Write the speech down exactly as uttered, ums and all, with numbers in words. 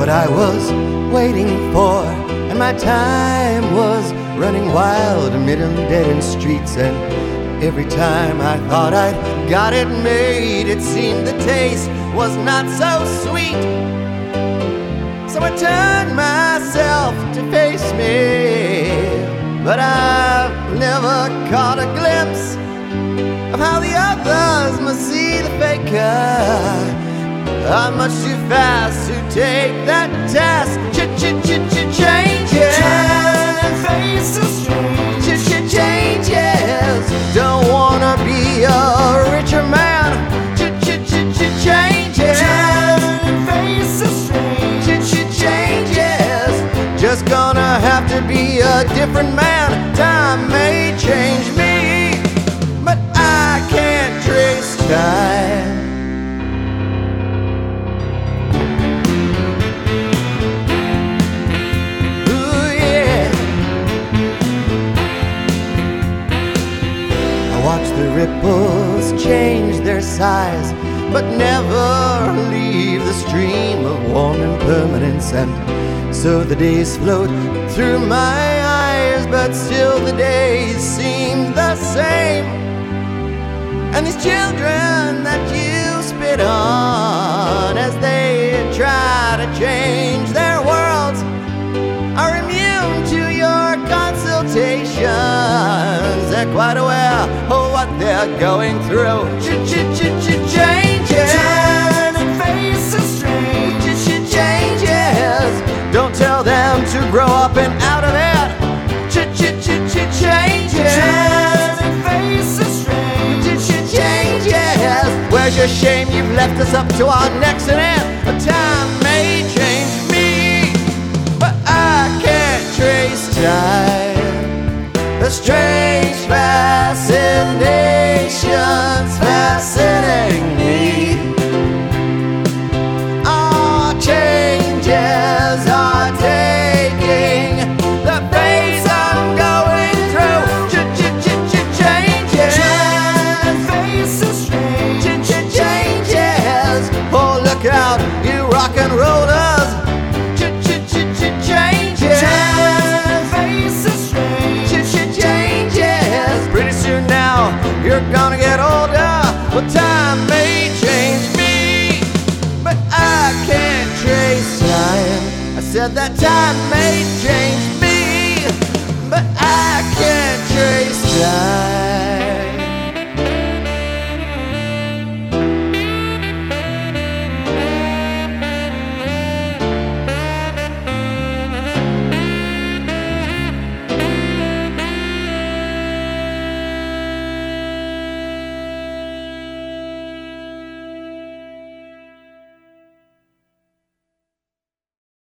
what I was waiting for, and my time was running wild amid them dead-end streets. And every time I thought I'd got it made, it seemed the taste was not so sweet. So I turned myself to face me, but I've never caught a glimpse of how the others must see the faker. I'm much too fast to take that test. Ch-ch-ch-ch-changes. Turn and face the street. Ch-ch-changes. Don't wanna be a richer man. Ch-ch-ch-changes. Turn and face the street. Ch-ch-changes. Just gonna have to be a different man. Time may change me, but I can't trace time. Watch the ripples change their size, but never leave the stream of warm impermanence. And so the days float through my eyes, but still the days seem the same. And these children that you spit on as they try to change their worlds are immune to your consultations. They're quite aware of what they're going through. Ch-ch-ch-ch-changes. Turn and face the street. Ch-ch-changes. Don't tell them to grow up and out of it. Ch-ch-ch-ch-changes. Turn and face the street. Ch-ch-changes. Where's your shame? You've left us up to our necks in it. But time may change me, but I can't trace time. The strange fascinations fascinating me. Our changes are taking the phase I'm going through. Ch-ch-ch-ch-changes. Turn and face the street. Ch-ch-changes. Oh, look out, you rock and rollers. Ch-ch-ch-ch-changes. Turn and face the street. Pretty soon now, you're gonna get older. Well, time may change me, but I can't trace time. I said that time may change me, but I can't trace time.